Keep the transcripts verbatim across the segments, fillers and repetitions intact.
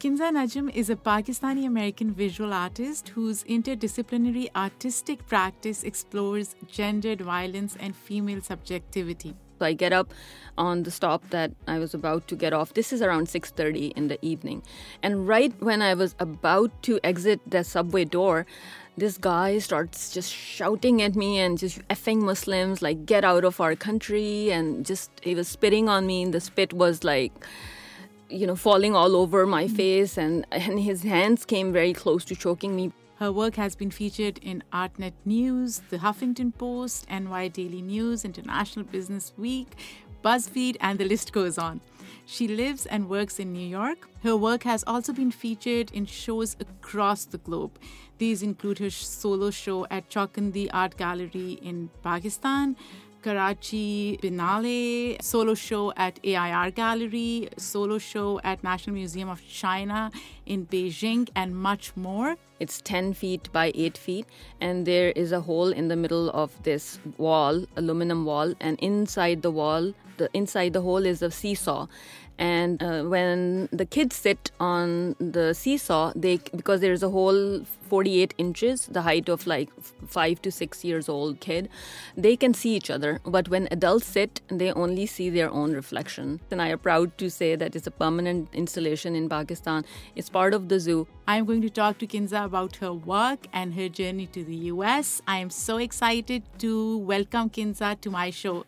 Kinza Najm is a Pakistani-American visual artist whose interdisciplinary artistic practice explores gendered violence and female subjectivity. So I get up on the stop that I was about to get off. This is around six thirty in the evening. And right when I was about to exit the subway door, this guy starts just shouting at me and just effing Muslims, like, get out of our country. And just, he was spitting on me. And the spit was like, you know, falling all over my face. And, and his hands came very close to choking me. Her work has been featured in ArtNet News, The Huffington Post, N Y Daily News, International Business Week, BuzzFeed, and the list goes on. She lives and works in New York. Her work has also been featured in shows across the globe. These include her solo show at Chowkandi Art Gallery in Pakistan, Karachi Biennale, solo show at A I R Gallery, solo show at National Museum of China in Beijing, and much more. It's ten feet by eight feet, and there is a hole in the middle of this wall, aluminum wall, and inside the wall, the inside the hole is a seesaw. And uh, when the kids sit on the seesaw, they because there's a whole forty-eight inches, the height of like five to six years old kid, they can see each other. But when adults sit, they only see their own reflection. And I am proud to say that it's a permanent installation in Pakistan. It's part of the zoo. I'm going to talk to Kinza about her work and her journey to the U S. I am so excited to welcome Kinza to my show.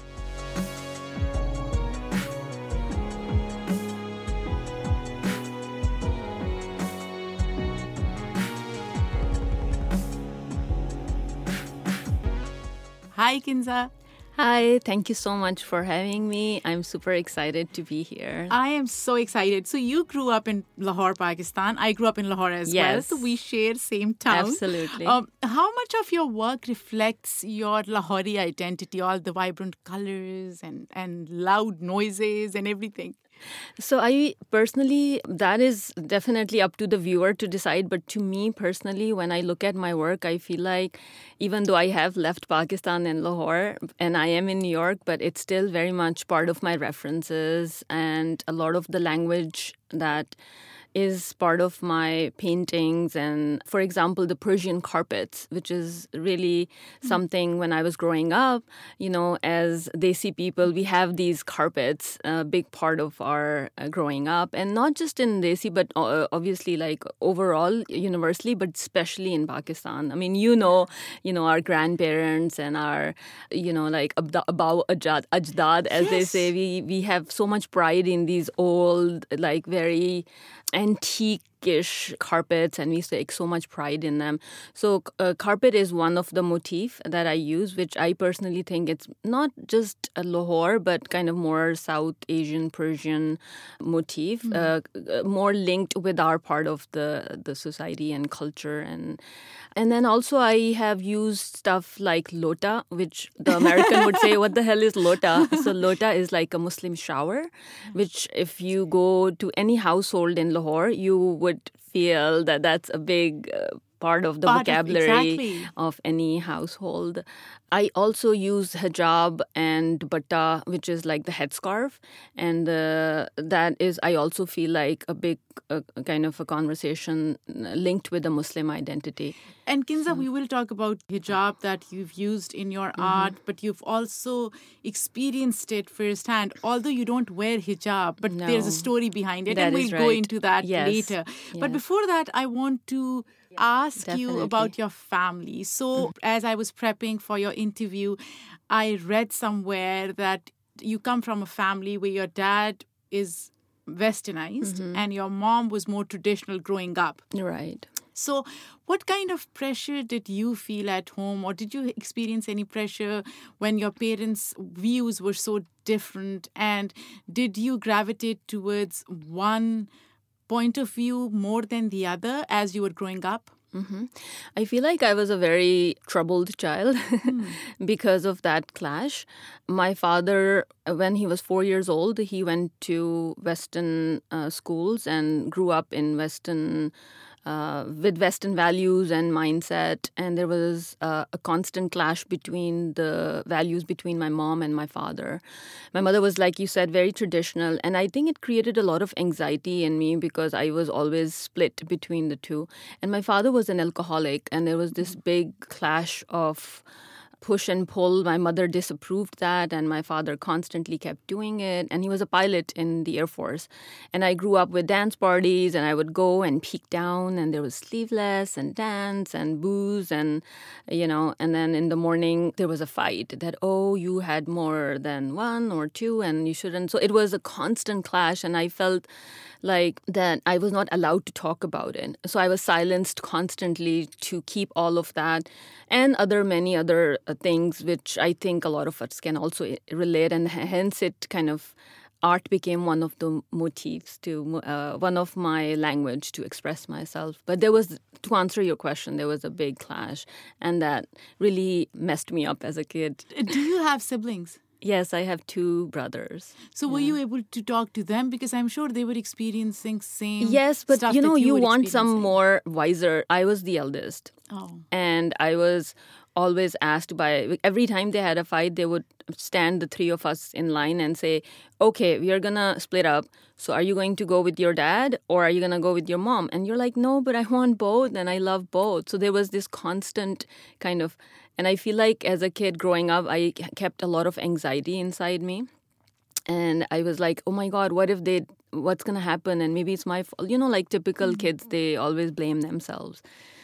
Hi, Kinza. Hi, thank you so much for having me. I'm super excited to be here. I am so excited. So you grew up in Lahore, Pakistan. I grew up in Lahore as yes. well. So we share same town. Absolutely. Um, how much of your work reflects your Lahori identity, all the vibrant colors and, and loud noises and everything? So I personally, that is definitely up to the viewer to decide. But to me personally, when I look at my work, I feel like even though I have left Pakistan and Lahore and I am in New York, but it's still very much part of my references and a lot of the language that is part of my paintings. And for example, the Persian carpets, which is really something when I was growing up, you know, as Desi people, we have these carpets, a big part of our uh, growing up. And not just in Desi, but uh, obviously like overall, universally, but especially in Pakistan. I mean, you know, you know, our grandparents and our, you know, like abda, abaw ajad, ajdad, as yes. they say, we, we have so much pride in these old, like very antique-ish carpets, and we take so much pride in them. So uh, carpet is one of the motif that I use, which I personally think it's not just a Lahore, but kind of more South Asian, Persian motif, mm-hmm. uh, more linked with our part of the, the society and culture. And and then also I have used stuff like lota, which the American would say, what the hell is lota? So lota is like a Muslim shower, which if you go to any household in Lahore, you would feel that that's a big uh, part of the part vocabulary of, exactly. of any household. I also use hijab and dupatta, which is like the headscarf. And uh, that is, I also feel like a big uh, kind of a conversation linked with the Muslim identity. And Kinza, so. we will talk about hijab that you've used in your mm-hmm. art, but you've also experienced it firsthand. Although you don't wear hijab, but no. there's a story behind it. That and we'll right. go into that yes. later. Yes. But before that, I want to ask Definitely. you about your family. So mm. as I was prepping for your interview, I read somewhere that you come from a family where your dad is westernized mm-hmm. and your mom was more traditional growing up. Right. So what kind of pressure did you feel at home, or did you experience any pressure when your parents' views were so different? And did you gravitate towards one point of view more than the other as you were growing up? Mm-hmm. I feel like I was a very troubled child mm. because of that clash. My father, when he was four years old, he went to Western uh, schools and grew up in Western uh, with Western values and mindset. And there was uh, a constant clash between the values between my mom and my father. My mother was, like you said, very traditional. And I think it created a lot of anxiety in me because I was always split between the two. And my father was an alcoholic, and there was this big clash of push and pull. My mother disapproved that, and my father constantly kept doing it. And he was a pilot in the Air Force. And I grew up with dance parties, and I would go and peek down, and there was sleeveless and dance and booze, and, you know, and then in the morning there was a fight that, oh, you had more than one or two, and you shouldn't. So it was a constant clash, and I felt like that I was not allowed to talk about it. So I was silenced constantly to keep all of that and other many other uh, things, which I think a lot of us can also relate. And hence it kind of, art became one of the motifs to, uh, one of my language to express myself. But there was, to answer your question, there was a big clash, and that really messed me up as a kid. Do you have siblings? Yes, I have two brothers. So were yeah. you able to talk to them? Because I'm sure they were experiencing same Yes, but stuff you know, you, you were want some more wiser. I was the eldest. Oh. And I was always asked by, every time they had a fight, they would stand the three of us in line and say, okay, we are going to split up. So are you going to go with your dad or are you going to go with your mom? And you're like, no, but I want both and I love both. So there was this constant kind of, and I feel like as a kid growing up, I kept a lot of anxiety inside me. And I was like, oh my God, what if they, what's going to happen? And maybe it's my fault. You know, like typical mm-hmm. kids, they always blame themselves.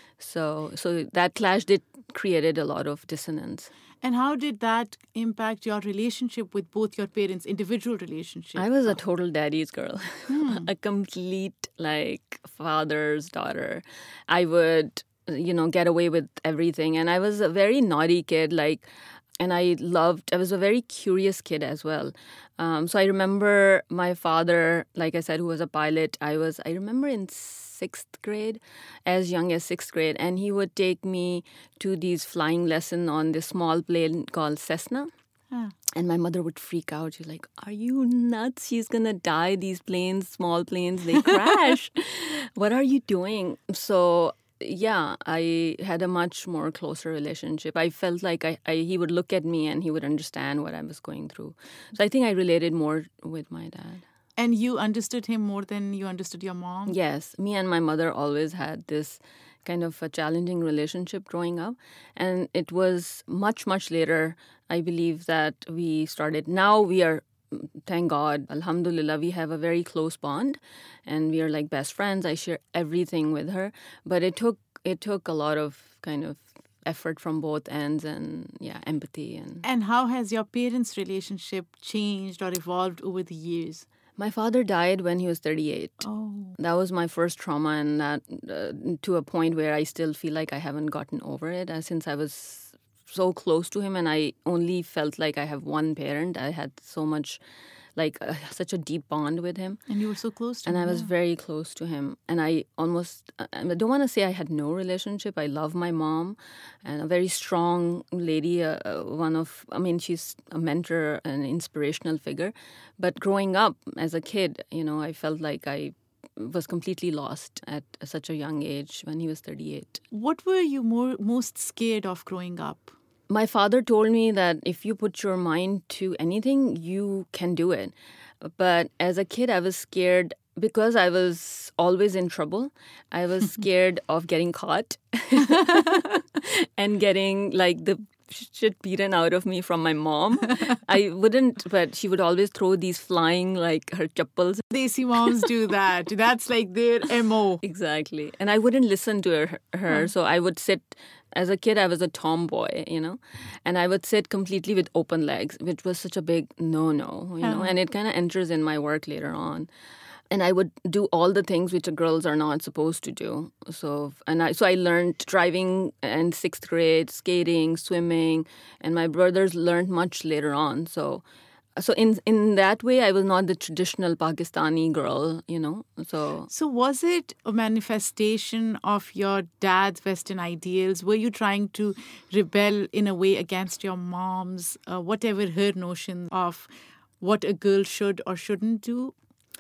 So so that clash did created a lot of dissonance. And how did that impact your relationship with both your parents, individual relationship? I was a total daddy's girl, hmm. a complete like father's daughter. I would, you know, get away with everything. And I was a very naughty kid, like, and I loved, I was a very curious kid as well. Um, so I remember my father, like I said, who was a pilot, I was, I remember in sixth grade, as young as sixth grade, and he would take me to these flying lesson on this small plane called Cessna. Huh. And my mother would freak out. She's like, are you nuts? She's going to die. These planes, small planes, they crash. What are you doing? So yeah, I had a much more closer relationship. I felt like I, I he would look at me and he would understand what I was going through. So I think I related more with my dad. And you understood him more than you understood your mom? Yes. Me and my mother always had this kind of a challenging relationship growing up. And it was much, much later, I believe, that we started. Now we are, thank God, alhamdulillah, we have a very close bond. And we are like best friends. I share everything with her. But it took it took a lot of kind of effort from both ends and, yeah, empathy. And And how has your parents' relationship changed or evolved over the years? My father died when he was thirty-eight. Oh. That was my first trauma, and that uh, to a point where I still feel like I haven't gotten over it. Uh, since I was so close to him, and I only felt like I have one parent. I had so much, like uh, such a deep bond with him. And you were so close to and him. And I was yeah. very close to him. And I almost, I don't want to say I had no relationship. I love my mom, and a very strong lady, uh, one of, I mean, she's a mentor, an inspirational figure. But growing up as a kid, you know, I felt like I was completely lost at such a young age when he was thirty-eight. What were you more most scared of growing up? My father told me that if you put your mind to anything, you can do it. But as a kid, I was scared because I was always in trouble. I was scared of getting caught and getting like the shit beaten out of me from my mom. I wouldn't, but she would always throw these flying, like her chappals. Desi moms do that. That's like their M O. Exactly. And I wouldn't listen to her. her. Huh. So I would sit, as a kid, I was a tomboy, you know, and I would sit completely with open legs, which was such a big no-no, you know, and it kind of enters in my work later on. And I would do all the things which girls are not supposed to do. So and I so I learned driving in sixth grade, skating, swimming, and my brothers learned much later on. So so in in that way, I was not the traditional Pakistani girl, you know. So so was it a manifestation of your dad's Western ideals? Were you trying to rebel in a way against your mom's, uh, whatever her notion of what a girl should or shouldn't do?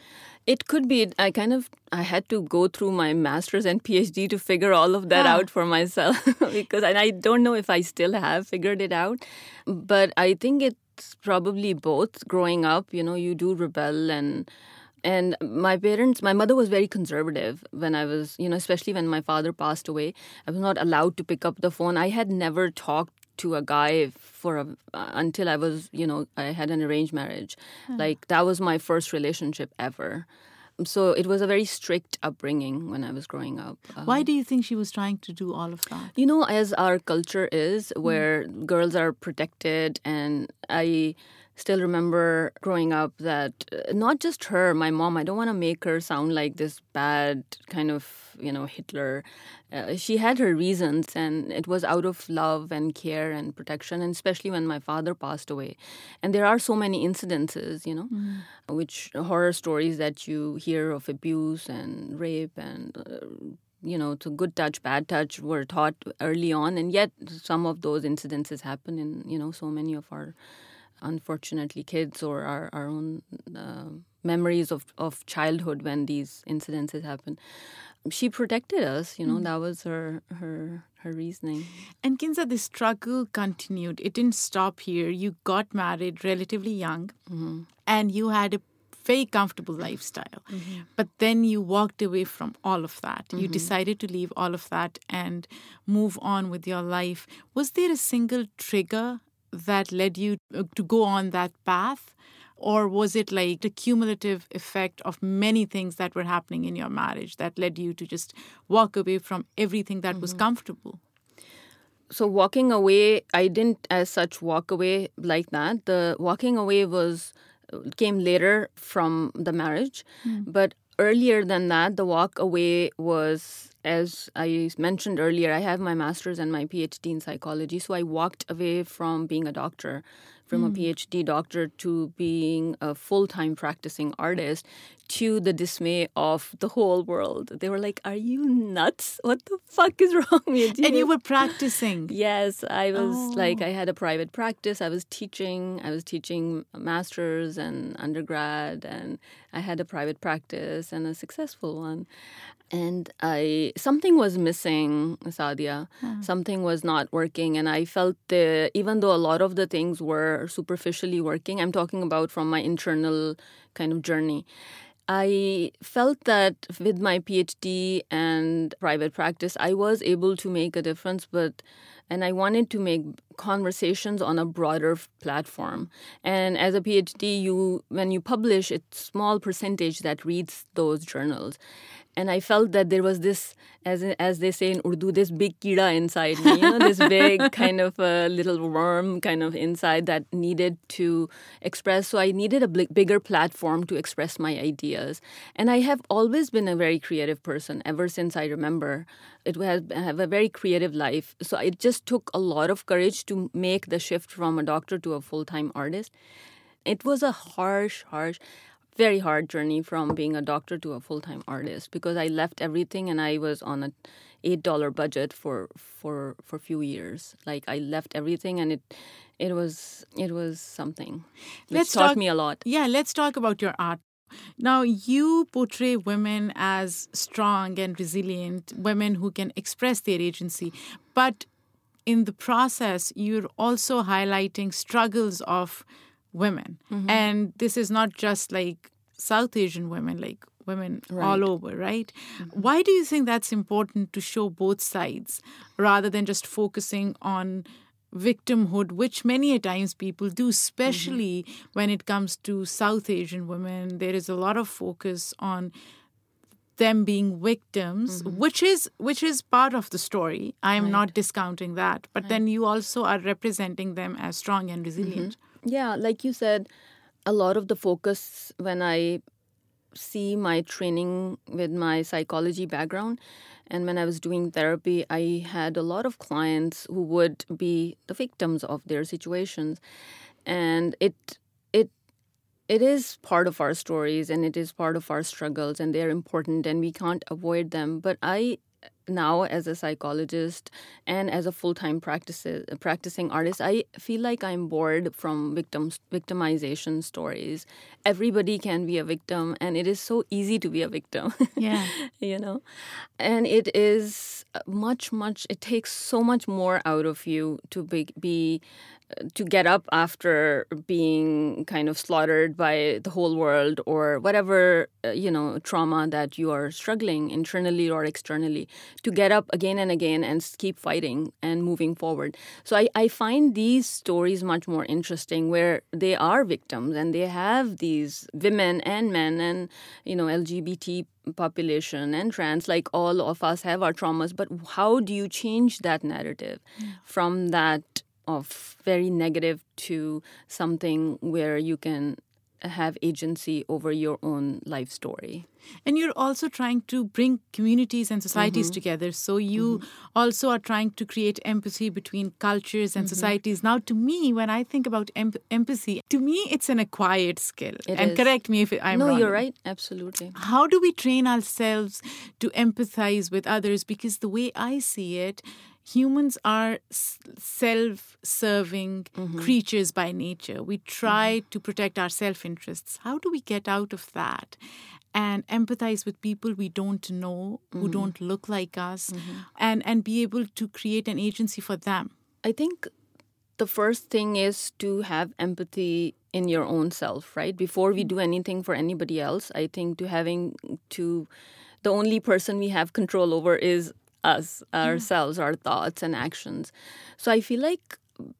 It could be. I kind of, I had to go through my master's and PhD to figure all of that Ah. out for myself because, and I don't know if I still have figured it out, but I think it's probably both. Growing up, you know, you do rebel and And my parents, my mother was very conservative when I was, you know, especially when my father passed away. I was not allowed to pick up the phone. I had never talked to a guy for a, uh, until I was, you know, I had an arranged marriage. Hmm. Like that was my first relationship ever. So it was a very strict upbringing when I was growing up. Uh, Why do you think she was trying to do all of that? you know, as our culture is, where girls are protected, and I still remember growing up that uh, not just her, my mom, I don't want to make her sound like this bad kind of, you know, Hitler. Uh, she had her reasons, and it was out of love and care and protection, and especially when my father passed away. And there are so many incidences, you know, which horror stories that you hear of abuse and rape and uh, you know, so good touch, bad touch were taught early on, and yet some of those incidences happen in, you know, so many of our, unfortunately, kids or our, our own uh, memories of, of childhood when these incidences happen. She protected us, you know, that was her her her reasoning. And Kinza, the struggle continued. It didn't stop here. You got married relatively young, and you had a very comfortable lifestyle. But then you walked away from all of that. You decided to leave all of that and move on with your life. Was there a single trigger that led you to go on that path? Or was it like the cumulative effect of many things that were happening in your marriage that led you to just walk away from everything that was comfortable? So walking away, I didn't as such walk away like that. The walking away was came later from the marriage. But earlier than that, the walk away was, as I mentioned earlier, I have my master's and my PhD in psychology. So I walked away from being a doctor, from a PhD doctor to being a full-time practicing artist, to the dismay of the whole world. They were like, are you nuts? What the fuck is wrong with you? And you were practicing. Yes, I was Oh. like, I had a private practice. I was teaching. I was teaching masters and undergrad, and I had a private practice and a successful one. And I something was missing, Sadia. Something was not working, and I felt the even though a lot of the things were superficially working, I'm talking about from my internal kind of journey. I felt that with my PhD and private practice, I was able to make a difference, but and I wanted to make conversations on a broader f- platform. And as a PhD, you when you publish, it's small percentage that reads those journals. And I felt that there was this, as as they say in Urdu, this big kida inside me, you know, this big kind of a little worm kind of inside that needed to express. So I needed a big, bigger platform to express my ideas. And I have always been a very creative person ever since I remember. It has I have a very creative life. So it just took a lot of courage to make the shift from a doctor to a full-time artist. It was a harsh, harsh, very hard journey from being a doctor to a full-time artist because I left everything and I was on a eight dollar budget for for for a few years. Like I left everything and it it was it was something. It Let's taught talk- me a lot. Yeah, let's talk about your art. Now, you portray women as strong and resilient, women who can express their agency. But in the process, you're also highlighting struggles of women. And this is not just like South Asian women, like women all over, right? Why do you think that's important to show both sides rather than just focusing on victimhood, which many a times people do, especially when it comes to South Asian women? There is a lot of focus on them being victims, which is which is part of the story. I am not discounting that. But then you also are representing them as strong and resilient. Yeah, like you said, a lot of the focus when I see my training with my psychology background and when I was doing therapy, I had a lot of clients who would be the victims of their situations. And it it it is part of our stories and it is part of our struggles and they're important and we can't avoid them. But I now as a psychologist and as a full-time practices, practicing artist, I feel like I'm bored from victims, victimization stories. Everybody can be a victim, and it is so easy to be a victim. Yeah. You know? And it is much, much, it takes so much more out of you to be, be to get up after being kind of slaughtered by the whole world or whatever, uh, you know, trauma that you are struggling internally or externally, to get up again and again and keep fighting and moving forward. So I, I find these stories much more interesting, where they are victims and they have these women and men and, you know, L G B T population and trans, like all of us have our traumas. But how do you change that narrative yeah. from that of very negative to something where you can have agency over your own life story? And you're also trying to bring communities and societies mm-hmm. together. So you mm-hmm. also are trying to create empathy between cultures and mm-hmm. societies. Now, to me, when I think about em- empathy, to me, it's an acquired skill. It and is. Correct me if I'm no, wrong. No, you're right. Absolutely. How do we train ourselves to empathize with others? Because the way I see it, humans are self-serving mm-hmm. creatures by nature. We try mm-hmm. to protect our self-interests. How do we get out of that and empathize with people we don't know, mm-hmm. who don't look like us, mm-hmm. and, and be able to create an agency for them? I think the first thing is to have empathy in your own self, right? Before we do anything for anybody else, I think to having to, the only person we have control over is us, ourselves, yeah. our thoughts and actions. So I feel like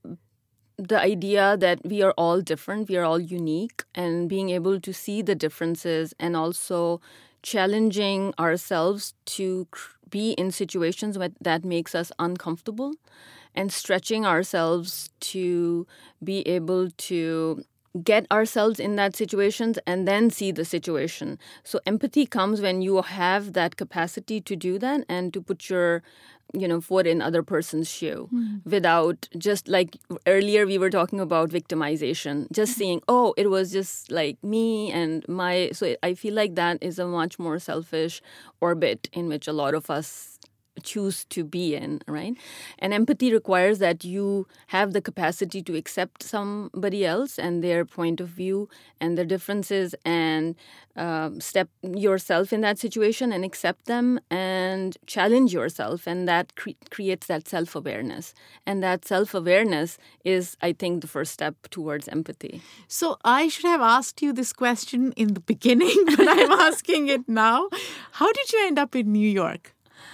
the idea that we are all different, we are all unique, and being able to see the differences and also challenging ourselves to be in situations that makes us uncomfortable and stretching ourselves to be able to get ourselves in that situation and then see the situation. So empathy comes when you have that capacity to do that and to put your, you know, foot in other person's shoe mm. without just like earlier we were talking about victimization, just mm-hmm. saying, oh, it was just like me and my, so I feel like that is a much more selfish orbit in which a lot of us choose to be in, right? And empathy requires that you have the capacity to accept somebody else and their point of view and their differences and uh, step yourself in that situation and accept them and challenge yourself. And that cre- creates that self-awareness. And that self-awareness is, I think, the first step towards empathy. So I should have asked you this question in the beginning, but I'm asking it now. How did you end up in New York?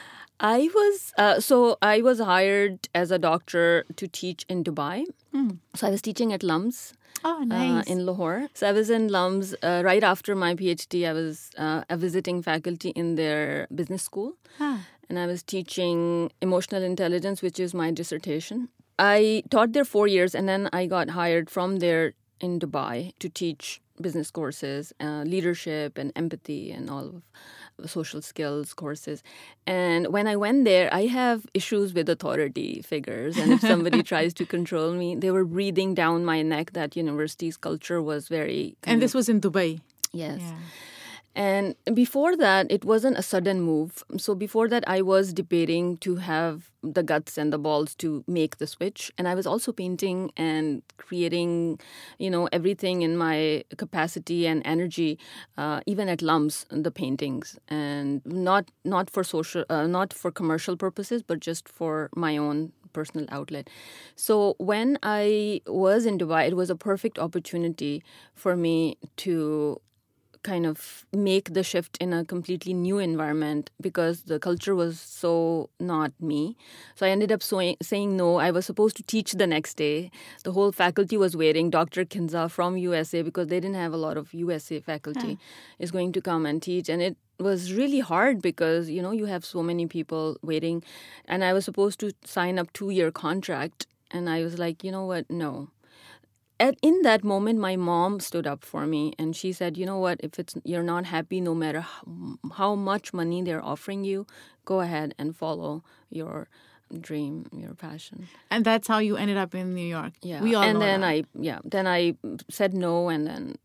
I was, uh, so I was hired as a doctor to teach in Dubai. Mm. So I was teaching at LUMS. Oh, nice. Uh, in Lahore. So I was in LUMS uh, right after my PhD. I was uh, a visiting faculty in their business school. Huh. And I was teaching emotional intelligence, which is my dissertation. I taught there four years and then I got hired from there in Dubai to teach business courses, uh, leadership and empathy and all of social skills courses. And when I went there, I have issues with authority figures. And if somebody tries to control me, they were breathing down my neck. That university's culture was very... And this was in Dubai? Yes. Yeah. And before that, it wasn't a sudden move. So before that, I was debating to have the guts and the balls to make the switch. And I was also painting and creating, you know, everything in my capacity and energy, uh, even at LUMS, the paintings, and not not for social, uh, not for commercial purposes, but just for my own personal outlet. So when I was in Dubai, it was a perfect opportunity for me to kind of make the shift in a completely new environment because the culture was so not me. So I ended up so- saying no. I was supposed to teach the next day. The whole faculty was waiting. Doctor Kinza from U S A, because they didn't have a lot of U S A faculty, yeah. is going to come and teach. And it was really hard because, you know, you have so many people waiting. And I was supposed to sign up two-year contract. And I was like, you know what, no. At, in that moment, my mom stood up for me and she said, you know what, if it's you're not happy, no matter how, how much money they're offering you, go ahead and follow your dream, your passion. And that's how you ended up in New York. Yeah. We all and know then that. I, yeah, then I said no and then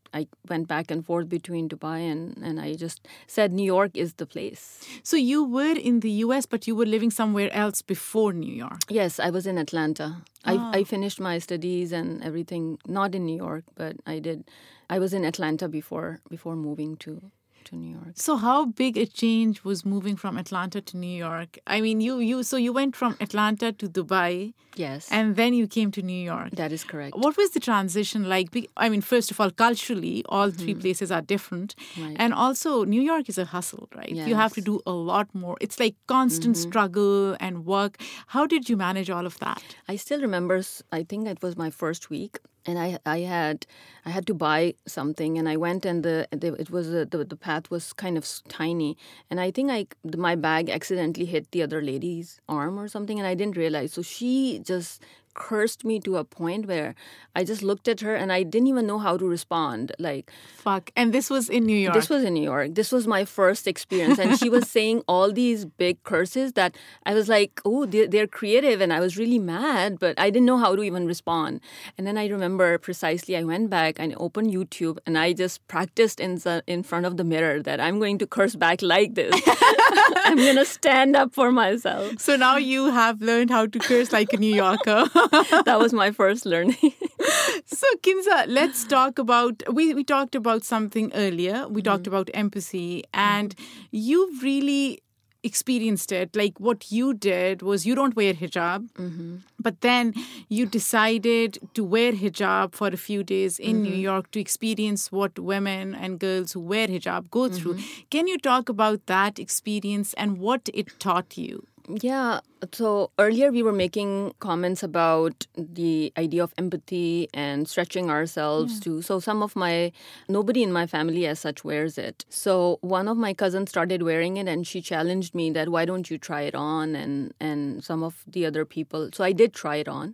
I went back and forth between Dubai and, and I just said New York is the place. So you were in the U S, but you were living somewhere else before New York. Yes, I was in Atlanta. Oh. I, I finished my studies and everything, not in New York, but I did. I was in Atlanta before before moving to, to New York. So how big a change was moving from Atlanta to New York? I mean, you, you so you went from Atlanta to Dubai. Yes. And then you came to New York. That is correct. What was the transition like? Be- I mean, first of all, culturally, all mm-hmm. three places are different. Right. And also, New York is a hustle, right? Yes. You have to do a lot more. It's like constant mm-hmm. struggle and work. How did you manage all of that? I still remember, I think it was my first week. And I I had I had to buy something, and I went, and the, the it was a, the the path was kind of tiny, and I think I my bag accidentally hit the other lady's arm or something, and I didn't realize. So she just cursed me to a point where I just looked at her and I didn't even know how to respond. Like, fuck. And this was in New York. This was in New York. This was my first experience, and she was saying all these big curses that I was like, oh, they're, they're creative, and I was really mad, but I didn't know how to even respond. And then I remember precisely, I went back and opened YouTube, and I just practiced in the, in front of the mirror that I'm going to curse back like this. I'm going to stand up for myself. So now you have learned how to curse like a New Yorker. That was my first learning. So, Kinza, let's talk about, we, we talked about something earlier. We mm-hmm. talked about empathy, and mm-hmm. you've really experienced it. Like, what you did was you don't wear hijab, mm-hmm. but then you decided to wear hijab for a few days in mm-hmm. New York to experience what women and girls who wear hijab go through. Mm-hmm. Can you talk about that experience and what it taught you? Yeah. So earlier we were making comments about the idea of empathy and stretching ourselves yeah. to. So some of my, nobody in my family as such wears it. So one of my cousins started wearing it, and she challenged me that, why don't you try it on? And, and some of the other people. So I did try it on.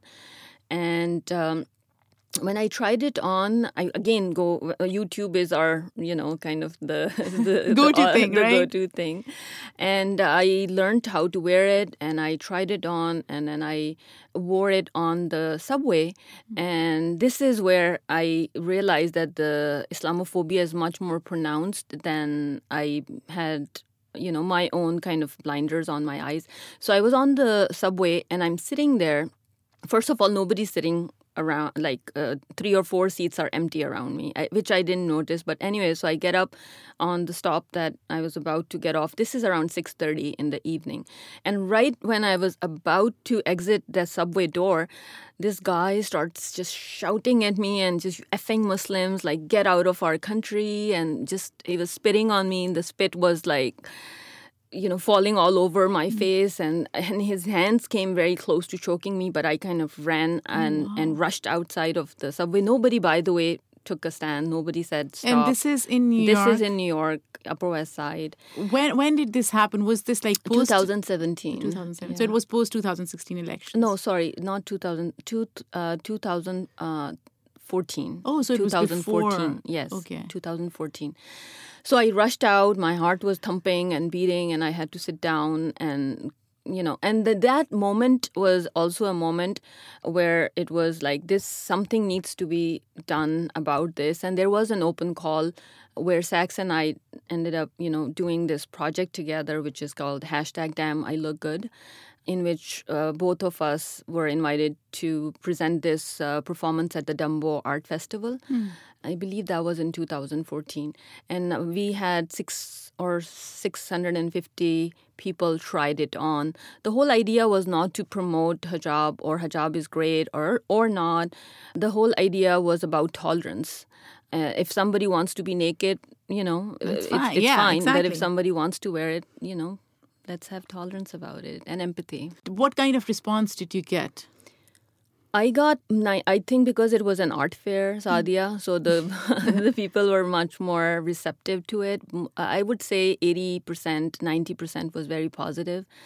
And um, when I tried it on, I again go. YouTube is our, you know, kind of the the go-to the, thing, the right? go-to thing, and I learned how to wear it, and I tried it on, and then I wore it on the subway, and this is where I realized that the Islamophobia is much more pronounced than I had. You know, my own kind of blinders on my eyes. So I was on the subway, and I'm sitting there. First of all, nobody's sitting around, like uh, three or four seats are empty around me, I, which I didn't notice. But anyway, so I get up on the stop that I was about to get off. This is around six thirty in the evening. And right when I was about to exit the subway door, this guy starts just shouting at me and just effing Muslims, like, get out of our country. And just, he was spitting on me. And the spit was like, you know, falling all over my face, and, and his hands came very close to choking me, but I kind of ran and, wow. and rushed outside of the subway. Nobody, by the way, took a stand. Nobody said stop. And this is in New this York? This is in New York, Upper West Side. When when did this happen? Was this like post? twenty seventeen. twenty seventeen. Yeah. So it was post twenty sixteen elections? No, sorry, not two thousand, two, uh, two thousand fourteen. Oh, so it was before. Yes, okay. twenty fourteen. So I rushed out. My heart was thumping and beating, and I had to sit down and, you know, and the, that moment was also a moment where it was like, this, something needs to be done about this. And there was an open call where Sax and I ended up, you know, doing this project together, which is called hashtag Damn I Look Good, in which uh, both of us were invited to present this uh, performance at the Dumbo Art Festival. Mm. I believe that was in two thousand fourteen. And we had six or six hundred fifty people tried it on. The whole idea was not to promote hijab or hijab is great or, or not. The whole idea was about tolerance. Uh, if somebody wants to be naked, you know, it's it's, fine. it's yeah, fine. Exactly. But if somebody wants to wear it, you know, let's have tolerance about it and empathy. What kind of response did you get? I got, I think because it was an art fair, Sadia, mm. so the the people were much more receptive to it. I would say eighty percent, ninety percent was very positive.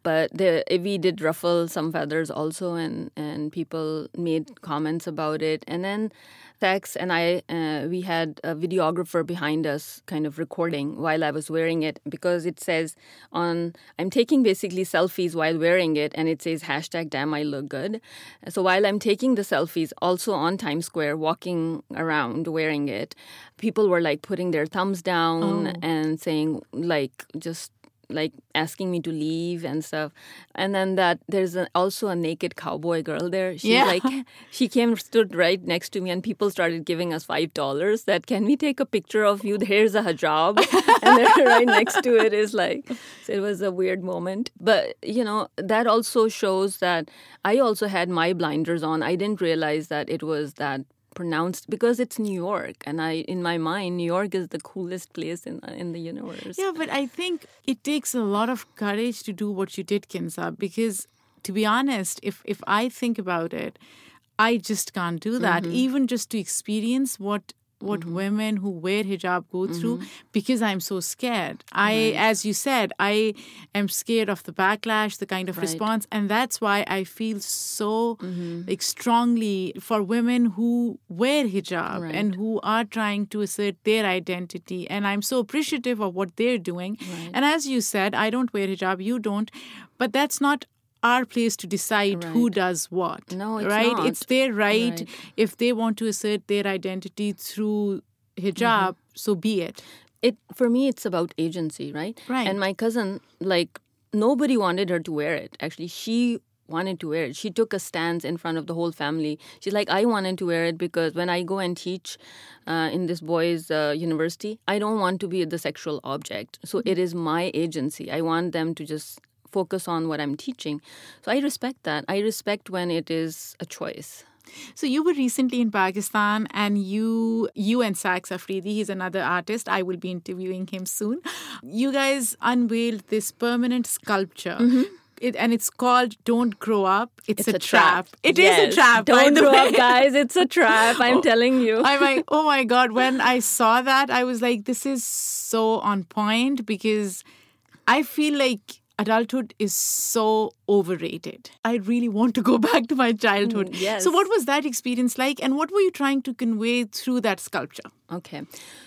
but the, we did ruffle some feathers also, and, and people made comments about it. And then Sax and I, uh, we had a videographer behind us kind of recording while I was wearing it, because it says on, I'm taking basically selfies while wearing it, and it says hashtag damn I look good. So while I'm taking the selfies also on Times Square, walking around wearing it, people were like putting their thumbs down oh. and saying like just like asking me to leave and stuff. And then that there's a, also a naked cowboy girl there. She yeah. like she came, stood right next to me, and people started giving us five dollars that, can we take a picture of you? Here's a hijab. And then right next to it is like, so it was a weird moment. But, you know, that also shows that I also had my blinders on. I didn't realize that it was that pronounced, because it's New York, and I, in my mind, New York is the coolest place in in the universe. Yeah, but I think it takes a lot of courage to do what you did, Kinsa, because to be honest, if if I think about it, I just can't do that. Mm-hmm. Even just to experience what what mm-hmm. women who wear hijab go through, mm-hmm. because I'm so scared. I, right. as you said, I am scared of the backlash, the kind of right. response. And that's why I feel so mm-hmm. like strongly for women who wear hijab right. and who are trying to assert their identity. And I'm so appreciative of what they're doing. Right. And as you said, I don't wear hijab, you don't. But that's not our place to decide right. who does what. No, it's right? not. It's their right. right. If they want to assert their identity through hijab, mm-hmm. so be it. It for me, it's about agency, right? Right. And my cousin, like, nobody wanted her to wear it. Actually, she wanted to wear it. She took a stance in front of the whole family. She's like, I wanted to wear it because when I go and teach uh, in this boys' uh, university, I don't want to be the sexual object. So mm-hmm. it is my agency. I want them to just focus on what I'm teaching. So I respect that. I respect when it is a choice. So you were recently in Pakistan, and you you and Sax Afridi, he's another artist. I will be interviewing him soon. You guys unveiled this permanent sculpture. Mm-hmm. It, and it's called Don't Grow Up. It's, it's a, a trap. trap. It yes. is a trap. Don't grow up, guys. It's a trap. I'm oh, telling you. I'm like, oh my God. When I saw that, I was like, this is so on point, because I feel like adulthood is so overrated. I really want to go back to my childhood. Mm, yes. So what was that experience like, and what were you trying to convey through that sculpture? Okay.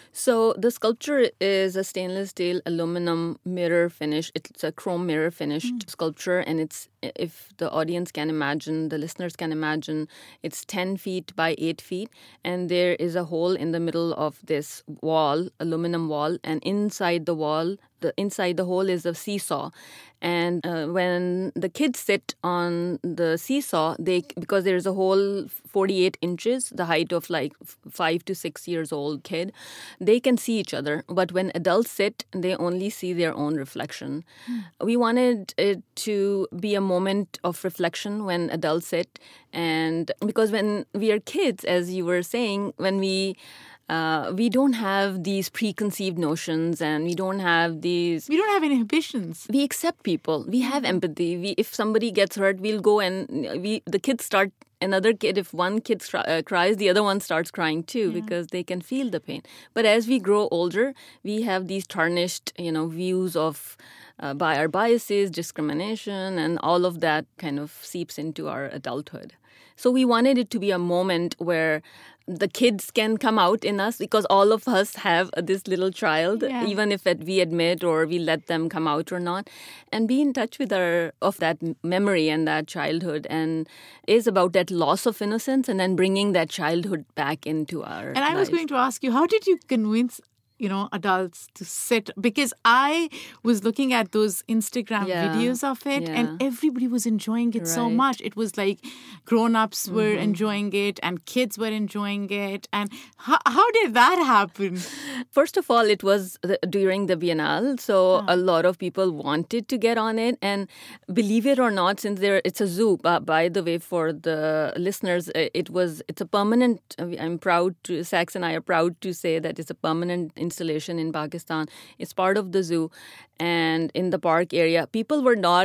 So the sculpture is a stainless steel aluminum mirror finish. It's a chrome mirror finished mm. sculpture, and it's, if the audience can imagine, the listeners can imagine, it's ten feet by eight feet, and there is a hole in the middle of this wall, aluminum wall, and inside the wall, the inside the hole is a seesaw. And uh, when the kids sit on the seesaw, they because there's a whole forty-eight inches, the height of like five to six years old kid, they can see each other. But when adults sit, they only see their own reflection. Mm. We wanted it to be a moment of reflection when adults sit. And because when we are kids, as you were saying, when we... Uh, we don't have these preconceived notions, and we don't have these... We don't have inhibitions. We accept people. We have empathy. We, if somebody gets hurt, we'll go and we the kids start... Another kid, if one kid uh, cries, the other one starts crying too, yeah. because they can feel the pain. But as we grow older, we have these tarnished, you know, views of uh, by our biases, discrimination, and all of that kind of seeps into our adulthood. So we wanted it to be a moment where the kids can come out in us, because all of us have this little child, yeah. even if it, we admit or we let them come out or not, and be in touch with our of that memory and that childhood, and is about that loss of innocence and then bringing that childhood back into our And I life. was going to ask you, how did you convince you know, adults to sit? Because I was looking at those Instagram yeah. videos of it, yeah. and everybody was enjoying it right. so much. It was like grown-ups mm-hmm. were enjoying it and kids were enjoying it. And how, how did that happen? First of all, it was the, during the Biennale, so oh. a lot of people wanted to get on it. And believe it or not, since there it's a zoo, uh, by the way, for the listeners, it was it's a permanent, I'm proud to, Sax and I are proud to say that it's a permanent installation in Pakistan. It's part of the zoo, and in the park area, people were not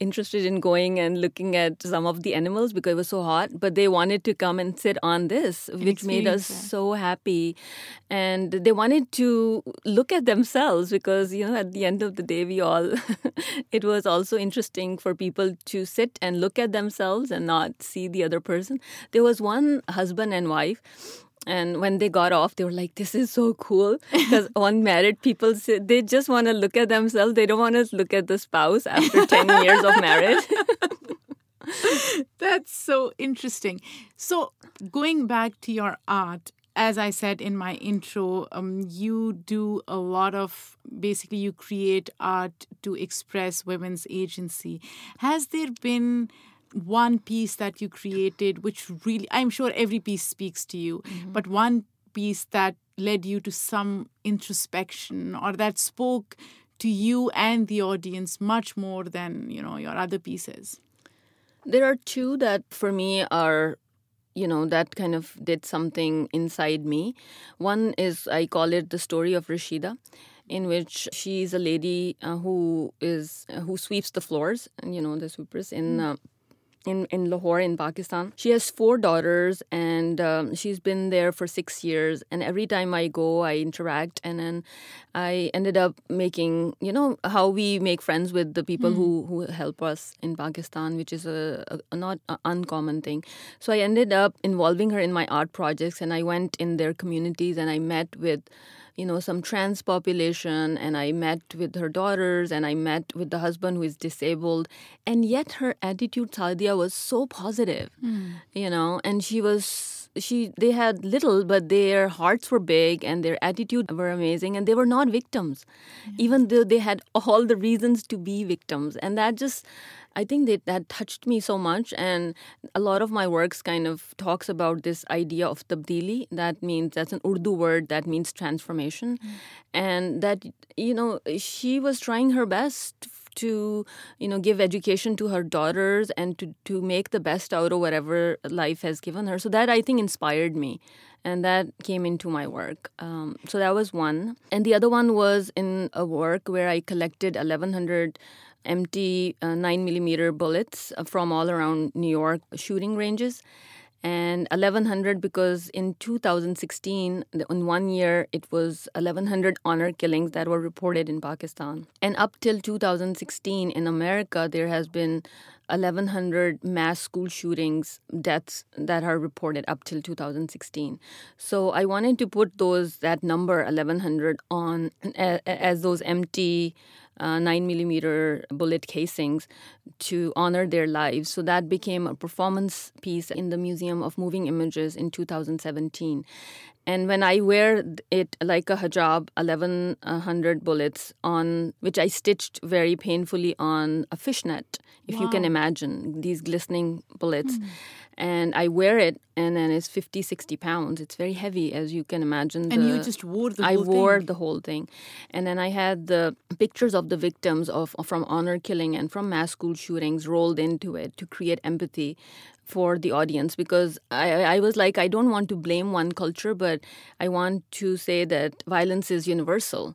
interested in going and looking at some of the animals because it was so hot, but they wanted to come and sit on this, which made us that. so happy. And they wanted to look at themselves because, you know, at the end of the day, we all, it was also interesting for people to sit and look at themselves and not see the other person. There was one husband and wife. And when they got off, they were like, this is so cool. Because on married people, they just want to look at themselves. They don't want to look at the spouse after ten years of marriage. That's so interesting. So going back to your art, as I said in my intro, um, you do a lot of, basically you create art to express women's agency. Has there been one piece that you created which really, I'm sure every piece speaks to you, mm-hmm. but one piece that led you to some introspection or that spoke to you and the audience much more than, you know, your other pieces? There are two that for me are, you know, that kind of did something inside me. One is, I call it the story of Rashida, in which she's a lady uh, who is uh, who sweeps the floors, you know, the sweepers in uh, in in Lahore in Pakistan. She has four daughters, and um, she's been there for six years. And every time I go, I interact, and then I ended up making, you know, how we make friends with the people mm. who who help us in Pakistan, which is a, a, a not a uncommon thing. So I ended up involving her in my art projects, and I went in their communities, and I met with, you know, some trans population, and I met with her daughters, and I met with the husband who is disabled. And yet her attitude, Saadia, was so positive, mm. you know, and she was, she, they had little, but their hearts were big and their attitude were amazing, and they were not victims, mm. even though they had all the reasons to be victims. And that just, I think that that touched me so much. And a lot of my works kind of talks about this idea of tabdili. That means, that's an Urdu word that means transformation. Mm. And that, you know, she was trying her best to, you know, give education to her daughters and to, to make the best out of whatever life has given her. So that, I think, inspired me. And that came into my work. Um, so that was one. And the other one was in a work where I collected eleven hundred empty uh, nine millimeter bullets from all around New York shooting ranges. And eleven hundred because in two thousand sixteen, in one year, it was eleven hundred honor killings that were reported in Pakistan. And up till two thousand sixteen, in America, there has been eleven hundred mass school shootings, deaths that are reported up till two thousand sixteen. So I wanted to put those, that number eleven hundred on as those empty Uh, nine millimeter bullet casings to honor their lives. So that became a performance piece in the Museum of Moving Images in two thousand seventeen. And when I wear it like a hijab, eleven hundred bullets on, which I stitched very painfully on a fishnet, if wow. you can imagine, these glistening bullets. Mm. And I wear it, and then it's fifty, sixty pounds. It's very heavy, as you can imagine. And the, you just wore the I whole thing? I wore the whole thing. And then I had the pictures of the victims of from honor killing and from mass school shootings rolled into it to create empathy for the audience. Because I, I was like, I don't want to blame one culture, but I want to say that violence is universal.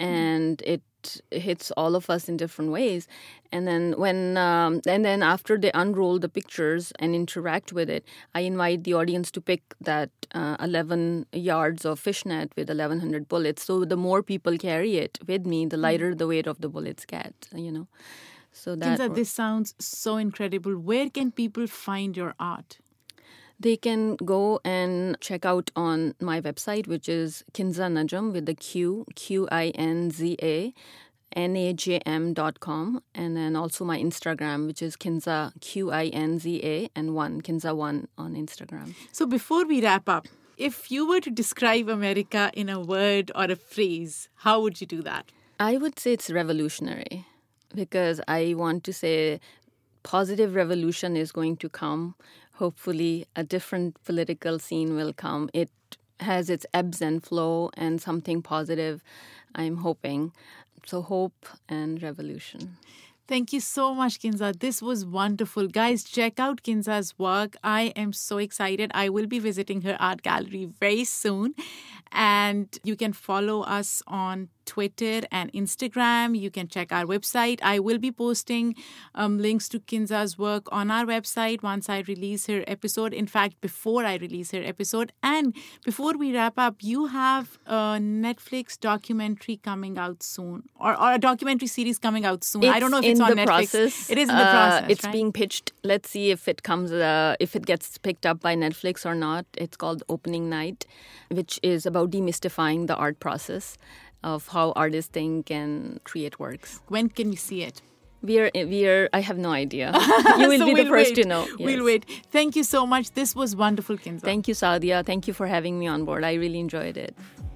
And mm. it hits all of us in different ways. And then when um, and then after they unroll the pictures and interact with it, I invite the audience to pick that uh, eleven yards of fishnet with eleven hundred bullets. So the more people carry it with me, the lighter the weight of the bullets get, you know. So that Kinza, this sounds so incredible. Where can people find your art? They can go and check out on my website, which is Kinza Najm with the Q, Q I N Z A, N A J M dot com. And then also my Instagram, which is Kinza, Q I N Z A, and one, Kinza one on Instagram. So before we wrap up, if you were to describe America in a word or a phrase, how would you do that? I would say it's revolutionary, because I want to say positive revolution is going to come. Hopefully, a different political scene will come. It has its ebbs and flow, and something positive, I'm hoping. So hope and revolution. Thank you so much, Kinza. This was wonderful. Guys, check out Kinza's work. I am so excited. I will be visiting her art gallery very soon. And you can follow us on Twitter and Instagram. You can check our website. I will be posting um, links to Kinza's work on our website once I release her episode. In fact, before I release her episode. And before we wrap up, you have a Netflix documentary coming out soon, or, or a documentary series coming out soon. It's I don't know if it's on the Netflix. Process. It is in the uh, process. It's right? being pitched. Let's see if it comes, uh, if it gets picked up by Netflix or not. It's called Opening Night, which is about demystifying the art process of how artists think and create works. When can we see it? We are, we are, I have no idea. You will so be we'll the first wait. to know. Yes. We'll wait. Thank you so much. This was wonderful, Kinza. Thank you, Saadia. Thank you for having me on board. I really enjoyed it.